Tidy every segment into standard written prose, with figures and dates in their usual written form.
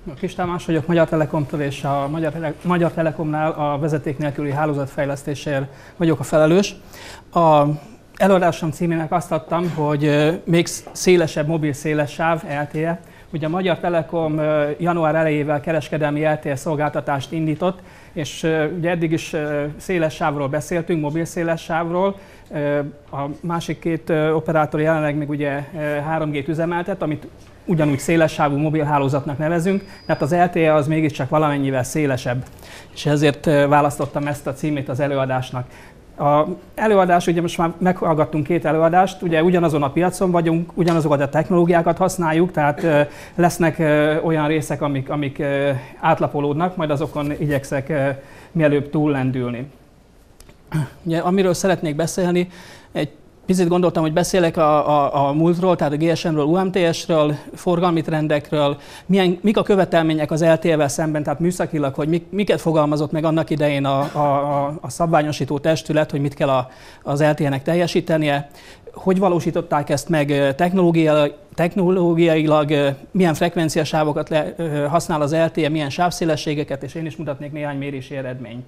Kis Tamás vagyok, Magyar Telekomtól, és a Magyar Telekomnál a vezeték nélküli hálózatfejlesztésért vagyok a felelős. A előadásom címének azt adtam, hogy még szélesebb mobil széles sáv, LTE. Ugye a Magyar Telekom január elejével kereskedelmi LTE szolgáltatást indított, és ugye eddig is széles sávról beszéltünk, mobil széles sávról. A másik két operátor jelenleg még ugye 3G-t üzemeltet, amit ugyanúgy szélessávú mobilhálózatnak nevezünk, tehát az LTE az mégiscsak valamennyivel szélesebb, és ezért választottam ezt a címét az előadásnak. A előadás, ugye most már meghallgattunk két előadást, ugye ugyanazon a piacon vagyunk, ugyanazokat a technológiákat használjuk, tehát lesznek olyan részek, amik átlapolódnak, majd azokon igyekszek mielőbb túllendülni. Ugye, amiről szeretnék beszélni, egy picit gondoltam, hogy beszélek a múltról, tehát a GSM-ről, UMTS-ről, forgalmi trendekről, mik a követelmények az LTE-vel szemben, tehát műszakilag, hogy miket fogalmazott meg annak idején a szabványosító testület, hogy mit kell az LTE-nek teljesítenie, hogy valósították ezt meg technológiailag, milyen frekvenciasávokat használ az LTE, milyen sávszélességeket, és én is mutatnék néhány mérési eredményt.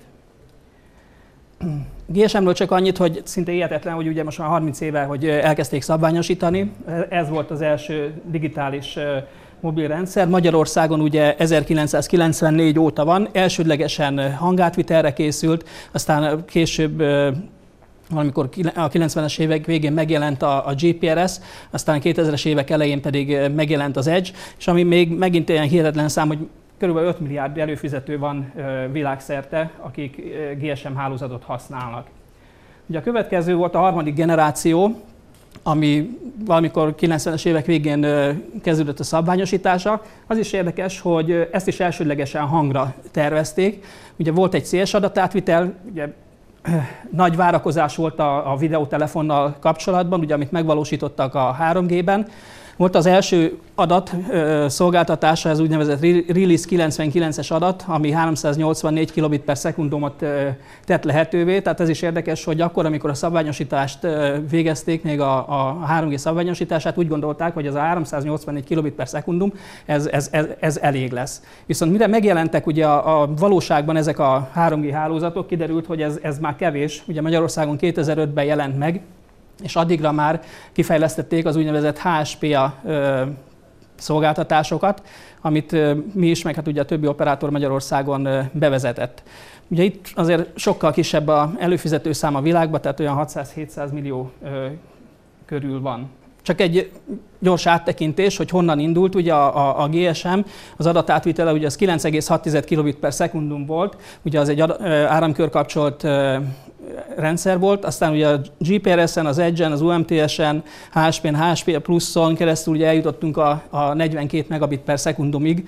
GSM-ről csak annyit, hogy szinte hihetetlen, hogy ugye most már 30 éve, hogy elkezdték szabványosítani. Ez volt az első digitális mobilrendszer. Magyarországon ugye 1994 óta van, elsődlegesen hangátvitelre készült, aztán később valamikor a 90-es évek végén megjelent a GPRS, aztán a 2000-es évek elején pedig megjelent az Edge, és ami még megint ilyen hihetetlen szám, hogy körülbelül 5 milliárd előfizető van világszerte, akik GSM hálózatot használnak. Ugye a következő volt a harmadik generáció, ami valamikor 90-es évek végén kezdődött a szabványosítása. Az is érdekes, hogy ezt is elsődlegesen hangra tervezték. Ugye volt egy CS adatátvitel, ugye nagy várakozás volt a videótelefonnal kapcsolatban, ugye, amit megvalósítottak a 3G-ben. Volt az első adat szolgáltatása, ez úgynevezett Release 99-es adat, ami 384 kilobit per szekundumot tett lehetővé. Tehát ez is érdekes, hogy akkor, amikor a szabványosítást végezték, még a 3G szabványosítását, úgy gondolták, hogy ez a 384 kilobit per szekundum, ez elég lesz. Viszont mire megjelentek ugye a valóságban ezek a 3G hálózatok, kiderült, hogy ez már kevés. Ugye Magyarországon 2005-ben jelent meg, és addigra már kifejlesztették az úgynevezett HSPA szolgáltatásokat, amit mi is, meg hát ugye a többi operátor Magyarországon bevezetett. Ugye itt azért sokkal kisebb az előfizető szám a világban, tehát olyan 600-700 millió körül van. Csak egy gyors áttekintés, hogy honnan indult, ugye a GSM, az adatátvitele, ugye az 9,6 kilobit per szekundum volt, ugye az egy áramkörkapcsolt rendszer volt, aztán ugye a GPRS-en, az Edge-en, az UMTS-en, HSP-n, HSP pluszon keresztül ugye eljutottunk a 42 megabit per szekundumig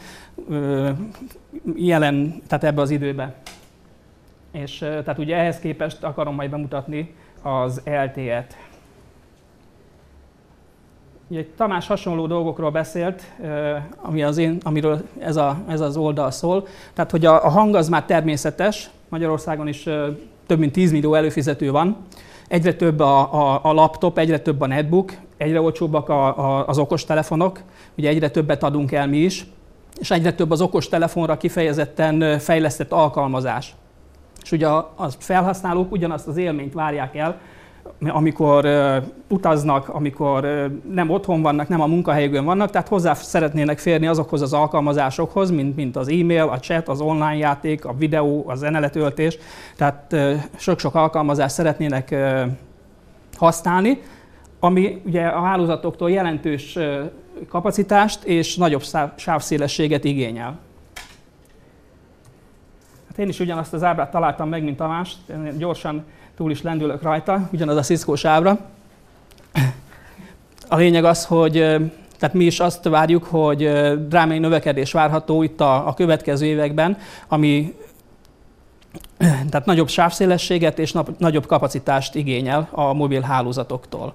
tehát ebbe az időbe. És tehát ugye ehhez képest akarom majd bemutatni az LTE-t. Ugye Tamás hasonló dolgokról beszélt, amiről ez az oldal szól. Tehát, hogy a hang az már természetes, Magyarországon is több mint 10 millió előfizető van, egyre több a laptop, egyre több a netbook, egyre olcsóbbak az okostelefonok, ugye egyre többet adunk el mi is, és egyre több az okostelefonra kifejezetten fejlesztett alkalmazás. És ugye a felhasználók ugyanazt az élményt várják el, amikor utaznak, amikor nem otthon vannak, nem a munkahelyükön vannak, tehát hozzá szeretnének férni azokhoz az alkalmazásokhoz, mint az e-mail, a chat, az online játék, a videó, a zeneletöltés, tehát sok-sok alkalmazást szeretnének használni, ami ugye a hálózatoktól jelentős kapacitást és nagyobb sávszélességet igényel. Hát én is ugyanazt az ábrát találtam meg, mint Tamás, gyorsan túl is lendülök rajta, ugyanaz a Cisco-s ábra. A lényeg az, hogy tehát mi is azt várjuk, hogy drámai növekedés várható itt a következő években, ami tehát nagyobb sávszélességet és nagyobb kapacitást igényel a mobil hálózatoktól.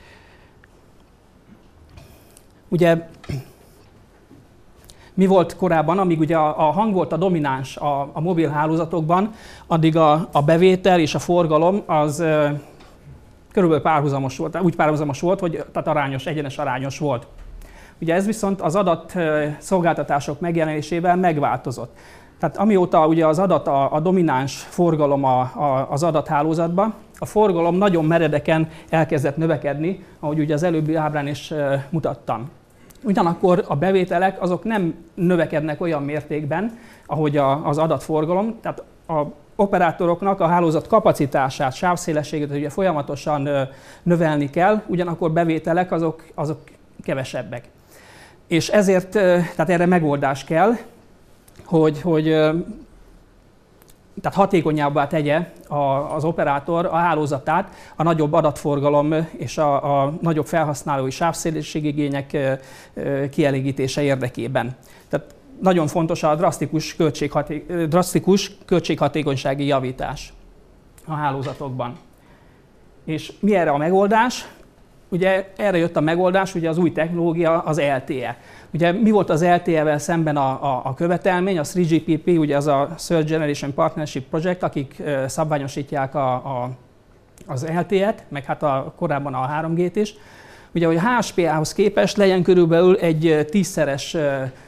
Ugye mi volt korábban, amíg ugye a hang volt a domináns a mobil hálózatokban, addig a bevétel és a forgalom az körülbelül párhuzamos volt, úgy párhuzamos volt, hogy tehát egyenes arányos volt. Ugye ez viszont az adatszolgáltatások megjelenésével megváltozott. Tehát amióta ugye az adat a domináns forgalom az adathálózatban, a forgalom nagyon meredeken elkezdett növekedni, ahogy ugye az előbbi ábrán is mutattam. Ugyanakkor a bevételek azok nem növekednek olyan mértékben, ahogy az adatforgalom, tehát az operátoroknak a hálózat kapacitását, sávszélességét ugye folyamatosan növelni kell, ugyanakkor bevételek azok kevesebbek. És ezért, tehát erre megoldás kell, hogy tehát hatékonyabbá tegye az operátor a hálózatát a nagyobb adatforgalom és a nagyobb felhasználói sávszélességigények kielégítése érdekében. Tehát nagyon fontos a drasztikus költséghatékonysági javítás a hálózatokban. És mi erre a megoldás? Ugye erre jött a megoldás, ugye az új technológia, az LTE. Ugye mi volt az LTE-vel szemben a követelmény? A 3GPP, ugye az a Third Generation Partnership Project, akik szabványosítják az LTE-t, meg hát korábban a 3G-t is. Ugye, hogy a HSPA-hoz képest legyen körülbelül egy 10-szeres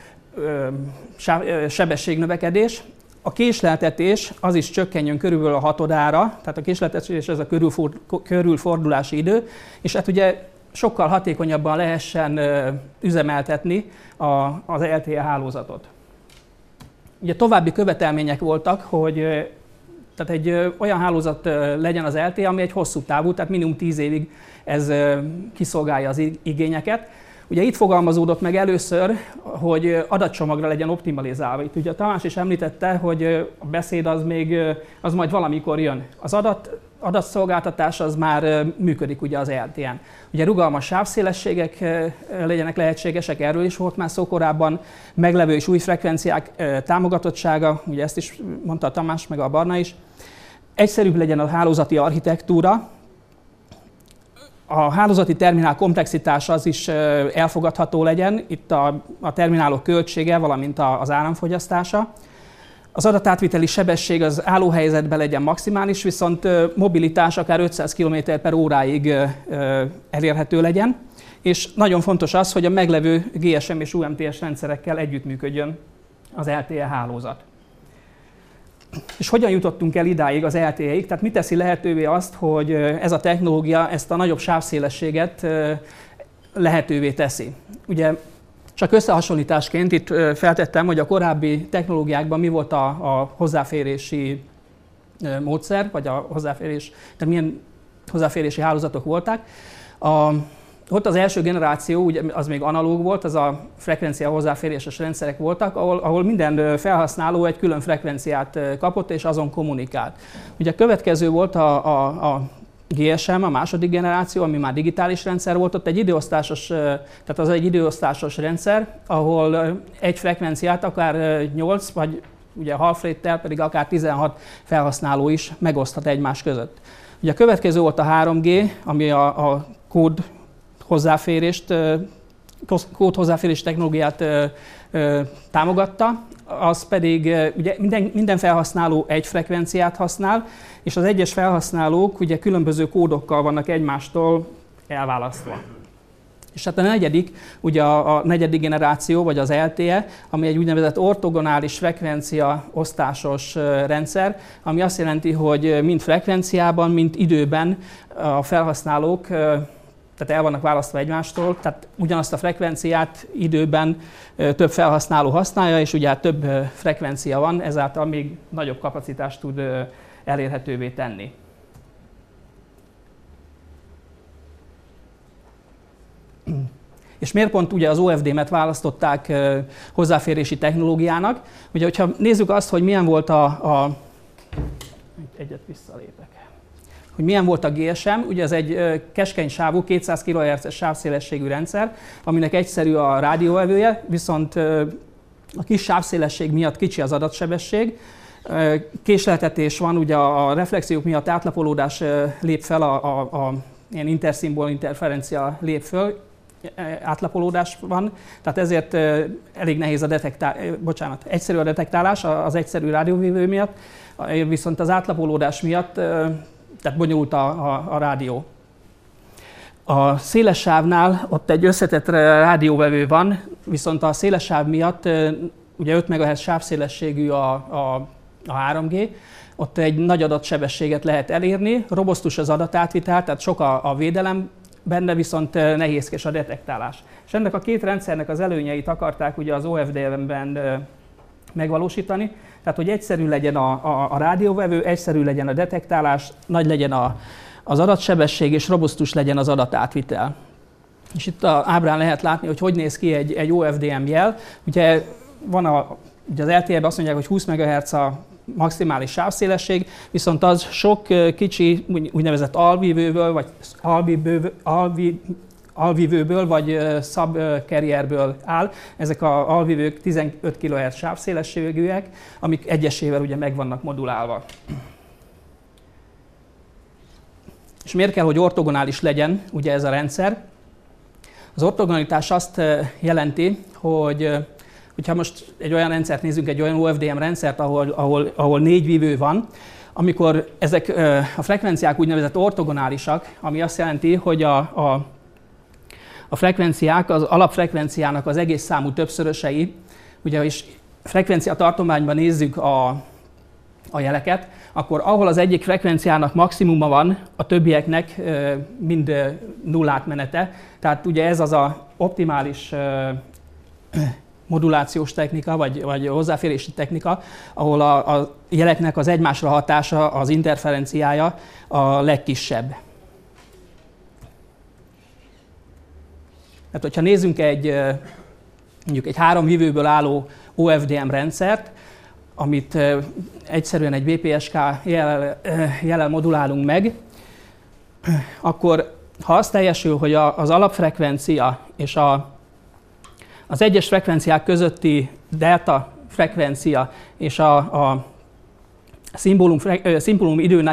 sebességnövekedés. A késleltetés az is csökkenjön körülbelül a hatodára, tehát a késleltetés ez a körülfordulási idő, és hát ugye sokkal hatékonyabban lehessen üzemeltetni az LTE hálózatot. Ugye további követelmények voltak, hogy tehát egy olyan hálózat legyen az LTE, ami egy hosszú távú, tehát minimum 10 évig ez kiszolgálja az igényeket. Ugye itt fogalmazódott meg először, hogy adatcsomagra legyen optimalizálva. Itt ugye Tamás is említette, hogy a beszéd az majd valamikor jön. Az adatszolgáltatás az már működik ugye az LTE-n. Ugye rugalmas sávszélességek legyenek lehetségesek, erről is volt már szó korábban, meglevő és új frekvenciák támogatottsága, ugye ezt is mondta a Tamás meg a Barna is. Egyszerűbb legyen a hálózati architektúra, a hálózati terminál komplexitása az is elfogadható legyen, itt a terminálok költsége, valamint az áramfogyasztása. Az adatátviteli sebesség az állóhelyzetben legyen maximális, viszont mobilitás akár 500 km/óráig elérhető legyen. És nagyon fontos az, hogy a meglevő GSM és UMTS rendszerekkel együttműködjön az LTE hálózat. És hogyan jutottunk el idáig az LTE-ig? Tehát mi teszi lehetővé azt, hogy ez a technológia ezt a nagyobb sávszélességet lehetővé teszi? Ugye csak összehasonlításként itt feltettem, hogy a korábbi technológiákban mi volt a hozzáférési módszer, vagy tehát milyen hozzáférési hálózatok voltak. Ott az első generáció, ugye az még analóg volt, az a frekvencia hozzáféréses rendszerek voltak, ahol minden felhasználó egy külön frekvenciát kapott és azon kommunikált. Ugye a következő volt a GSM, a második generáció, ami már digitális rendszer volt, ott egy időosztásos, tehát az egy időosztásos rendszer, ahol egy frekvenciát akár 8, vagy ugye half rate-tel pedig akár 16 felhasználó is megoszthat egymás között. Ugye a következő volt a 3G, ami a kódhozzáférés technológiát támogatta, az pedig ugye minden felhasználó egy frekvenciát használ, és az egyes felhasználók ugye különböző kódokkal vannak egymástól elválasztva. És hát a negyedik, ugye a negyedik generáció, vagy az LTE, ami egy úgynevezett ortogonális frekvencia osztásos rendszer, ami azt jelenti, hogy mind frekvenciában, mind időben a felhasználók tehát el vannak választva egymástól, tehát ugyanazt a frekvenciát időben több felhasználó használja, és ugye több frekvencia van, ezáltal még nagyobb kapacitást tud elérhetővé tenni. És miért pont ugye az OFDM-et választották hozzáférési technológiának? Ugye, hogyha nézzük azt, hogy milyen volt egyet visszalépek. Hogy milyen volt a GSM, ugye ez egy keskeny sávú, 200 kHz-es sávszélességű rendszer, aminek egyszerű a rádióvevője, viszont a kis sávszélesség miatt kicsi az adatsebesség. Késleltetés van, ugye a reflexiók miatt átlapolódás lép fel, ilyen interszimbol interferencia lép föl, átlapolódás van, tehát ezért elég nehéz egyszerű a detektálás az egyszerű rádióvívő miatt, viszont az átlapolódás miatt tehát bonyolult a rádió. A széles sávnál ott egy összetett rádióvevő van, viszont a széles sáv miatt ugye 5 MHz sávszélességű a 3G, ott egy nagy adatsebességet lehet elérni, robosztus az adatátvitel, tehát sok a védelem benne, viszont nehézkes a detektálás. És ennek a két rendszernek az előnyeit akarták ugye az OFDM-ben megvalósítani, tehát hogy egyszerű legyen a rádióvevő, egyszerű legyen a detektálás, nagy legyen az adatsebesség és robusztus legyen az adatátvitel. És itt az ábrán lehet látni, hogy néz ki egy OFDM jel. Ugye ugye az LTE-ben azt mondják, hogy 20 MHz a maximális sávszélesség, viszont az sok kicsi úgynevezett alvívőből, vagy alvívőből, vagy subcarrierből áll. Ezek az alvívők 15 kHz sávszélességűek, amik egyesével ugye meg vannak modulálva. És miért kell, hogy ortogonális legyen ugye ez a rendszer? Az ortogonalitás azt jelenti, hogyha most egy olyan rendszert nézzünk, egy olyan OFDM rendszert, ahol 4 vívő van, amikor ezek a frekvenciák úgynevezett ortogonálisak, ami azt jelenti, hogy a frekvenciák az alapfrekvenciának az egész számú többszörösei, ugye is frekvencia tartományban nézzük a jeleket, akkor ahol az egyik frekvenciának maximuma van, a többieknek mind nullátmenete. Tehát ugye ez az a optimális modulációs technika, vagy hozzáférési technika, ahol a jeleknek az egymásra hatása, az interferenciája a legkisebb. Tehát, hogyha nézzünk mondjuk egy 3 vívőből álló OFDM rendszert, amit egyszerűen egy BPSK jellel modulálunk meg, akkor ha az teljesül, hogy az alapfrekvencia és az egyes frekvenciák közötti delta frekvencia és a szimbólum időnek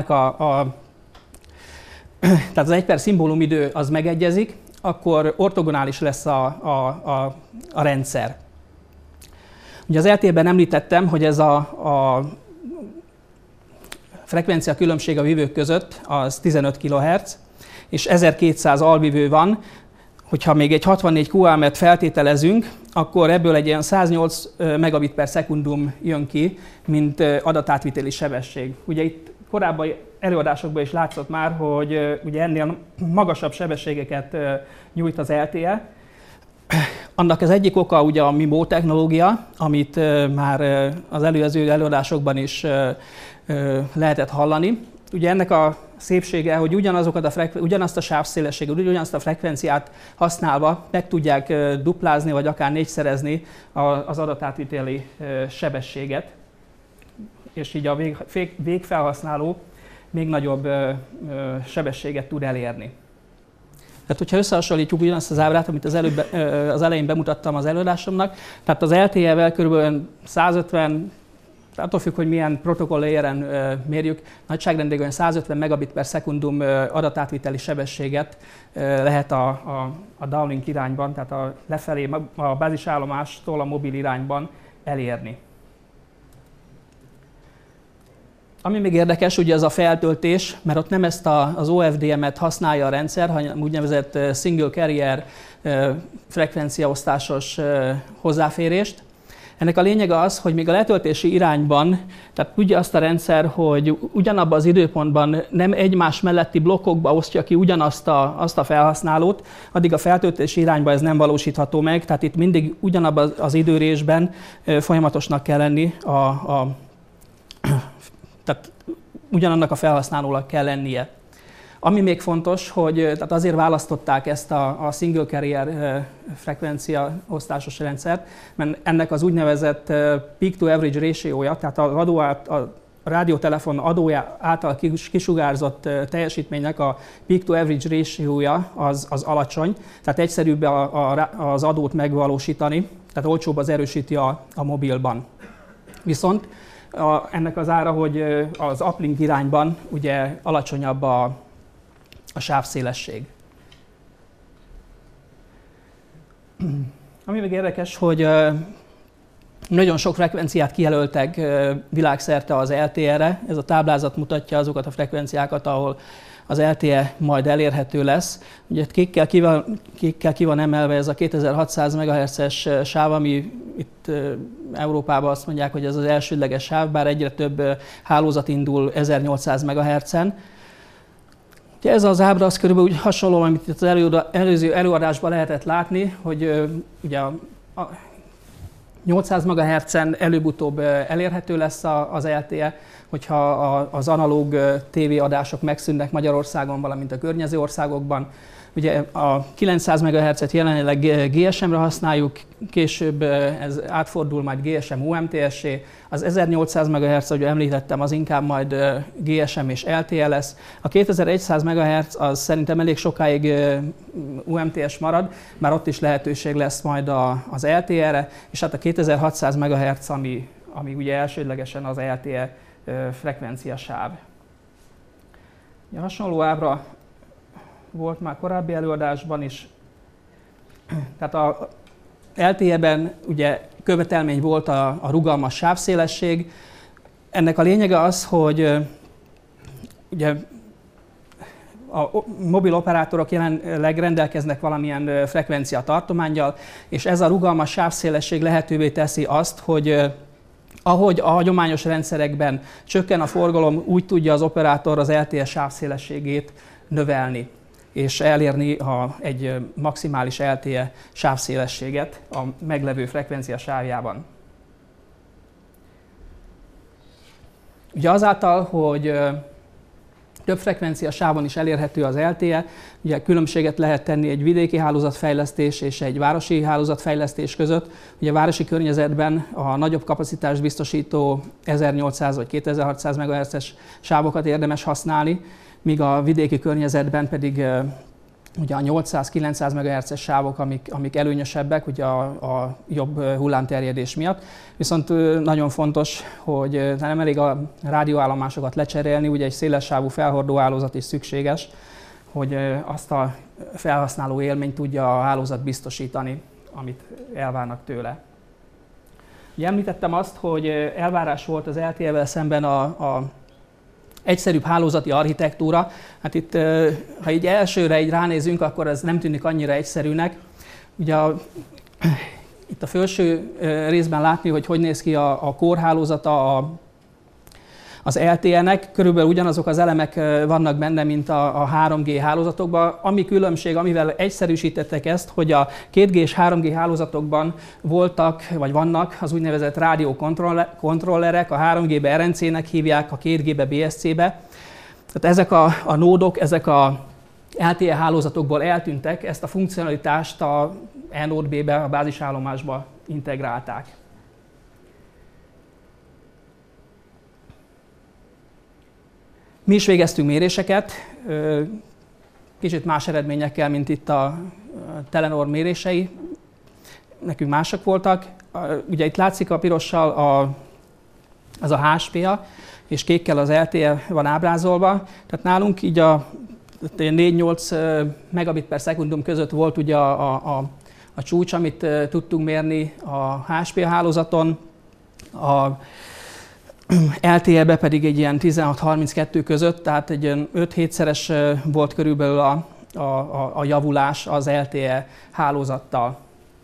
tehát az 1 per szimbólum idő az megegyezik, akkor ortogonális lesz a rendszer. Ugye az LTE-ben említettem, hogy ez a frekvencia különbség a vívők között az 15 kHz, és 1200 alvívő van. Hogyha még egy 64 QAM-et feltételezünk, akkor ebből egy ilyen 108 megabit per szekundum jön ki, mint adatátviteli sebesség. Ugye itt korábban előadásokban is látszott már, hogy ugye ennél magasabb sebességeket nyújt az LTE. Annak az egyik oka ugye a MIMO technológia, amit már az előző előadásokban is lehetett hallani. Ugye ennek a szépsége, hogy ugyanazt a sávszélességet, ugyanazt a frekvenciát használva meg tudják duplázni, vagy akár 4-szerezni az adatátviteli sebességet, és így a végfelhasználó még nagyobb sebességet tud elérni. Tehát, hogyha összehasonlítjuk ugyanazt az ábrát, amit az elején bemutattam az előadásomnak, tehát az LTE-vel kb. 150, attól függ, hogy milyen protokoll layeren mérjük, nagyságrendben 150 megabit per szekundum adatátviteli sebességet lehet a downlink irányban, tehát lefelé a bázisállomástól a mobil irányban elérni. Ami még érdekes, ugye ez a feltöltés, mert ott nem ezt az OFDM-et használja a rendszer, hanem úgynevezett single carrier frekvenciaosztásos hozzáférést. Ennek a lényege az, hogy még a letöltési irányban, tehát tudja azt a rendszer, hogy ugyanabban az időpontban nem egymás melletti blokkokba osztja ki ugyanazt a felhasználót, addig a feltöltési irányban ez nem valósítható meg, tehát itt mindig ugyanabban az időrésben folyamatosnak kell lenni, tehát ugyanannak a felhasználónak kell lennie. Ami még fontos, hogy tehát azért választották ezt a single carrier frekvencia osztásos rendszert, mert ennek az úgynevezett peak to average ratio-ja, tehát a rádiótelefon adója által kisugárzott teljesítménynek a peak to average ratio-ja az alacsony, tehát egyszerűbb az adót megvalósítani, tehát olcsóbb az erősíti a mobilban. Viszont ennek az ára, hogy az uplink irányban ugye alacsonyabb a sávszélesség. Ami még érdekes, hogy nagyon sok frekvenciát kijelöltek világszerte az LTE-re. Ez a táblázat mutatja azokat a frekvenciákat, ahol az LTE majd elérhető lesz. Ugye kékkel ki van emelve ez a 2600 MHz-es sáv, ami itt Európában azt mondják, hogy ez az elsődleges sáv, bár egyre több hálózat indul 1800 MHz-en. Ugye ez az ábra az körülbelül úgy hasonló, amit itt az előző előadásban lehetett látni, hogy ugye a 800 MHz-en előbb-utóbb elérhető lesz az LTE, hogyha az analóg tévéadások megszűnnek Magyarországon, valamint a környező országokban. Ugye a 900 MHz-et jelenleg GSM-re használjuk, később ez átfordul majd GSM-UMTS-é. Az 1800 MHz, ahogy említettem, az inkább majd GSM és LTE lesz. A 2100 MHz az szerintem elég sokáig UMTS marad, már ott is lehetőség lesz majd az LTE-re, és hát a 2600 MHz, ami ugye elsődlegesen az LTE frekvenciasáv. Hasonló ábra volt már korábbi előadásban is. Tehát a LTE-ben ugye követelmény volt a rugalmas sávszélesség. Ennek a lényege az, hogy ugye a mobil operátorok jelenleg rendelkeznek valamilyen frekvencia tartománnyal, és ez a rugalmas sávszélesség lehetővé teszi azt, hogy ahogy a hagyományos rendszerekben csökken a forgalom, úgy tudja az operátor az LTE sávszélességét növelni, és elérni egy maximális LTE sávszélességet a meglevő frekvencia sávjában. Ugye azáltal, hogy több frekvencia sávon is elérhető az LTE, ugye különbséget lehet tenni egy vidéki hálózatfejlesztés és egy városi hálózatfejlesztés között. Ugye a városi környezetben a nagyobb kapacitást biztosító 1800 vagy 2600 MHz-es sávokat érdemes használni, míg a vidéki környezetben pedig ugye a 800-900 MHz-es sávok, amik előnyösebbek ugye a jobb hullámterjedés miatt. Viszont nagyon fontos, hogy nem elég a rádióállomásokat lecserélni, ugye egy szélessávú felhordó hálózat is szükséges, hogy azt a felhasználó élményt tudja a hálózat biztosítani, amit elvárnak tőle. Ugye említettem azt, hogy elvárás volt az LTE-vel szemben a egyszerűbb hálózati architektúra. Hát itt, ha így elsőre így ránézünk, akkor ez nem tűnik annyira egyszerűnek. Ugye itt a felső részben látni, hogy néz ki a core hálózata az LTE-nek. Körülbelül ugyanazok az elemek vannak benne, mint a 3G hálózatokban. Ami különbség, amivel egyszerűsítettek ezt, hogy a 2G és 3G hálózatokban voltak, vagy vannak az úgynevezett rádiókontrollerek, a 3G-be RNC-nek hívják, a 2G-be BSC-be. Tehát ezek a nódok, ezek a LTE hálózatokból eltűntek, ezt a funkcionalitást a E-Node B-be, a bázisállomásba integrálták. Mi is végeztünk méréseket, kicsit más eredményekkel, mint itt a Telenor mérései. Nekünk mások voltak. Ugye itt látszik a pirossal az a HSPA, és kékkel az LTE van ábrázolva. Tehát nálunk így a 4-8 megabit per szekundum között volt ugye a csúcs, amit tudtunk mérni a HSPA hálózaton. A LTE-be pedig egy ilyen 16-32 között, tehát egy ilyen 5-7-szeres volt körülbelül a javulás az LTE hálózattal.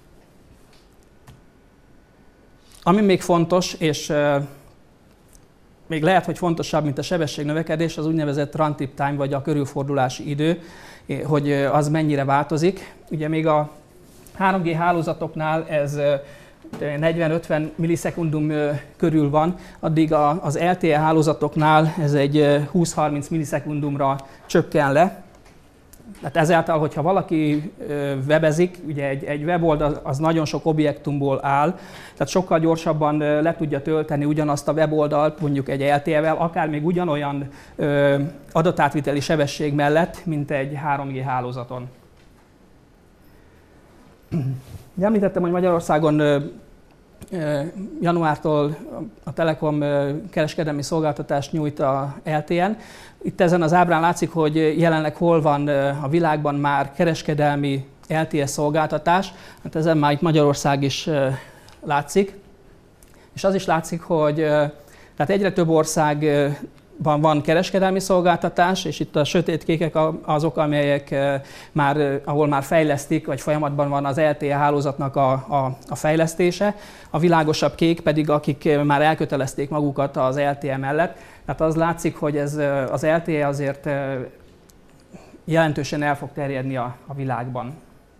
Ami még fontos, és még lehet, hogy fontosabb, mint a sebességnövekedés, az úgynevezett run-tip time, vagy a körülfordulási idő, hogy az mennyire változik. Ugye még a 3G hálózatoknál ez 40-50 millisekundum körül van, addig az LTE hálózatoknál ez egy 20-30 millisekundumra csökken le. Tehát ezáltal, hogyha valaki webezik, ugye egy weboldal az nagyon sok objektumból áll, tehát sokkal gyorsabban le tudja tölteni ugyanazt a weboldalt, mondjuk egy LTE-vel, akár még ugyanolyan adatátviteli sebesség mellett, mint egy 3G hálózaton. Említettem, hogy Magyarországon januártól a Telekom kereskedelmi szolgáltatást nyújt a LTE-n. Itt ezen az ábrán látszik, hogy jelenleg hol van a világban már kereskedelmi LTE szolgáltatás. Hát ezen már itt Magyarország is látszik. És az is látszik, hogy tehát egyre több ország van kereskedelmi szolgáltatás, és itt a sötétkékek azok, amelyek ahol már fejlesztik, vagy folyamatban van az LTE hálózatnak a fejlesztése. A világosabb kék pedig, akik már elkötelezték magukat az LTE mellett. Tehát az látszik, hogy ez az LTE azért jelentősen el fog terjedni a világban.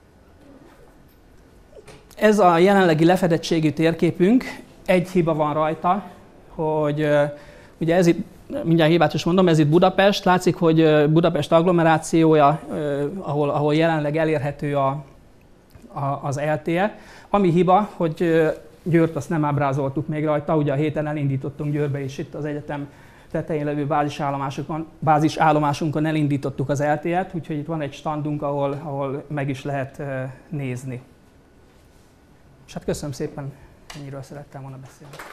Ez a jelenlegi lefedettségű térképünk. Egy hiba van rajta, hogy ugye ez itt, mindjárt hibát is mondom, ez itt Budapest. Látszik, hogy Budapest agglomerációja, ahol jelenleg elérhető az LTE. Ami hiba, hogy Győrt azt nem ábrázoltuk még rajta, ugye a héten elindítottunk Győrbe is, itt az egyetem tetején levő bázisállomásunkon elindítottuk az LTE-t, úgyhogy itt van egy standunk, ahol meg is lehet nézni. És hát köszönöm szépen, ennyiről szerettem volna beszélni.